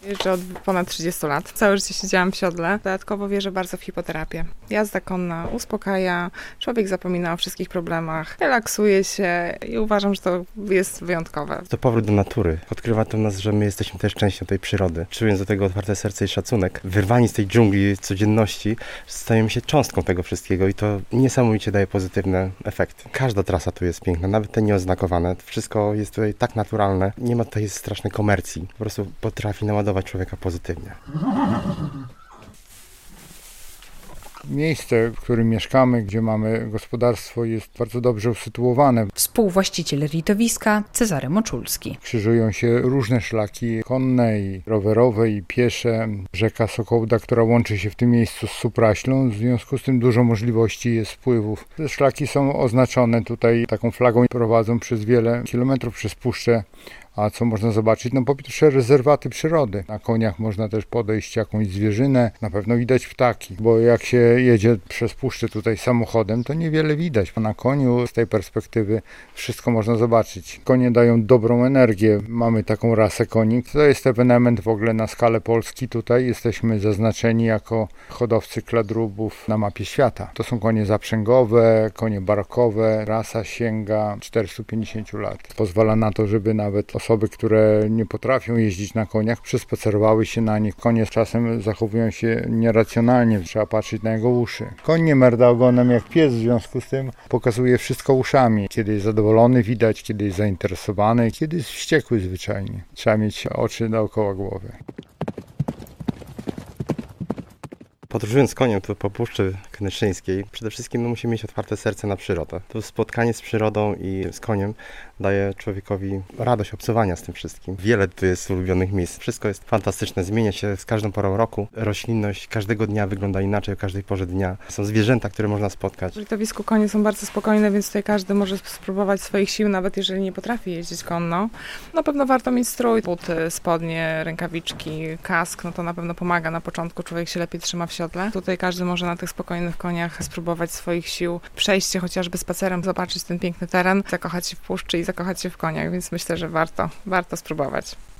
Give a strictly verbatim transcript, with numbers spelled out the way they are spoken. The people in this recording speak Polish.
Jeżdżę od ponad trzydziestu lat. Całe życie siedziałam w siodle. Dodatkowo wierzę bardzo w hipoterapię. Jazda konna uspokaja, człowiek zapomina o wszystkich problemach, relaksuje się i uważam, że to jest wyjątkowe. To powrót do natury. Odkrywa to nas, że my jesteśmy też częścią tej przyrody. Czując do tego otwarte serce i szacunek, wyrwani z tej dżungli codzienności, stajemy się cząstką tego wszystkiego i to niesamowicie daje pozytywne efekty. Każda trasa tu jest piękna, nawet te nieoznakowane. Wszystko jest tutaj tak naturalne. Nie ma tutaj strasznej komercji. Po prostu potrafi naładować człowieka pozytywnie. Miejsce, w którym mieszkamy, gdzie mamy gospodarstwo, jest bardzo dobrze usytuowane. Współwłaściciel ritowiska Cezary Moczulski. Krzyżują się różne szlaki konne i rowerowe i piesze. Rzeka Sokołda, która łączy się w tym miejscu z Supraślą, w związku z tym dużo możliwości jest wpływów. Te szlaki są oznaczone tutaj taką flagą i prowadzą przez wiele kilometrów przez puszczę. A co można zobaczyć? No po pierwsze rezerwaty przyrody. Na koniach można też podejść jakąś zwierzynę. Na pewno widać ptaki, bo jak się jedzie przez puszczę tutaj samochodem, to niewiele widać. A na koniu z tej perspektywy wszystko można zobaczyć. Konie dają dobrą energię. Mamy taką rasę koni. To jest ewenement w ogóle na skalę Polski. Tutaj jesteśmy zaznaczeni jako hodowcy kladrubów na mapie świata. To są konie zaprzęgowe, konie barokowe. Rasa sięga czterystu pięćdziesięciu lat. Pozwala na to, żeby nawet osoby, które nie potrafią jeździć na koniach, przespacerowały się na nich. Konie czasem zachowują się nieracjonalnie, trzeba patrzeć na jego uszy. Koń nie merda ogonem jak pies, w związku z tym pokazuje wszystko uszami. Kiedy jest zadowolony widać, kiedy jest zainteresowany, kiedy jest wściekły zwyczajnie. Trzeba mieć oczy dookoła głowy. Podróżując koniem tu po Puszczy Knyszczyńskiej, przede wszystkim no, musimy mieć otwarte serce na przyrodę. To spotkanie z przyrodą i z koniem daje człowiekowi radość obcowania z tym wszystkim. Wiele tu jest ulubionych miejsc. Wszystko jest fantastyczne, zmienia się z każdą porą roku. Roślinność każdego dnia wygląda inaczej, o każdej porze dnia. Są zwierzęta, które można spotkać. W ritowisku konie są bardzo spokojne, więc tutaj każdy może spróbować swoich sił, nawet jeżeli nie potrafi jeździć konno. Na pewno warto mieć strój, buty, spodnie, rękawiczki, kask, no to na pewno pomaga na początku, człowiek się lepiej trzyma w siodle. Tutaj każdy może na tych spokojnych koniach spróbować swoich sił, przejść się chociażby spacerem, zobaczyć ten piękny teren, zakochać się w puszczy i zakochać się w koniach, więc myślę, że warto, warto spróbować.